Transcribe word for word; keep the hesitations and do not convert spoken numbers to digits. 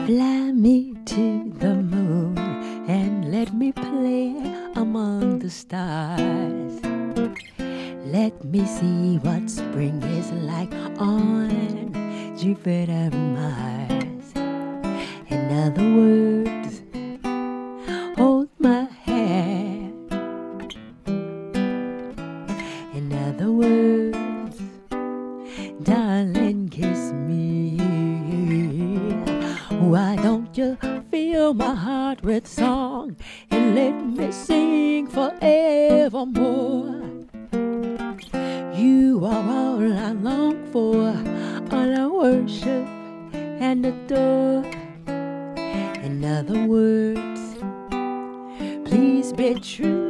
Fly me to the moon and let me play among the stars. Let me see what spring is like on Jupiter and Mars. In other words, hold my hand. In other words, darling, kiss me. Why don't you fill my heart with song and let me sing forevermore? You are all I long for, all I worship and adore. In other words, please be true.